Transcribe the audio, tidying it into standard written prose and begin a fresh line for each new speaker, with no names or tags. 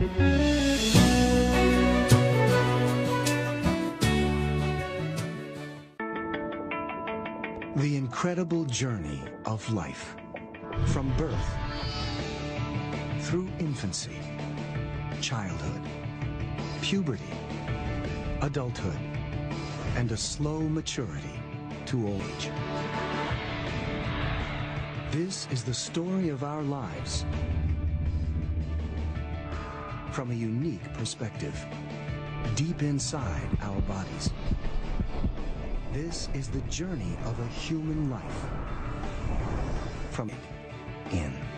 The incredible journey of life, from birth, through infancy, childhood, puberty, adulthood, and a slow maturity to old age. This is the story of our lives from a unique perspective, deep inside our bodies. This is the journey of a human life from in.